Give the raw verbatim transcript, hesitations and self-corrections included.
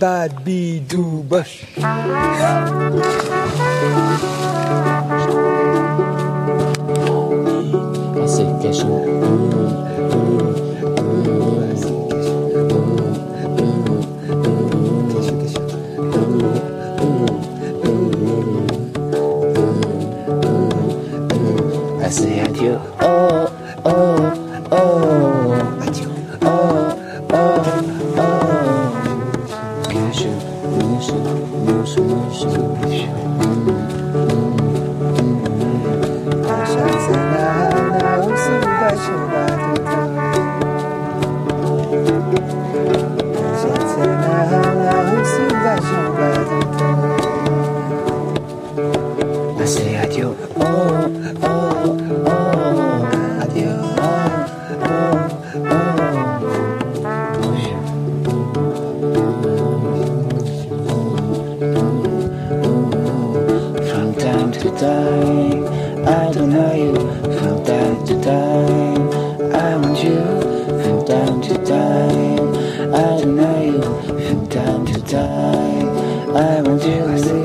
bad bee do bush. Assez cachou. I say adieu. Oh, oh, oh. Adieu. Oh, oh, oh. Cachou, mouchou, mouchou, mouchou, mouchou. Cachaça na alça embaixo da tudo. Cachaça na alça embaixo da tudo. I say adieu. Oh, oh, oh. Adieu. Oh, oh, oh. From time to time, I don't know you. From time to time, I want you. From time to time, I don't know you. From time to time, I want you.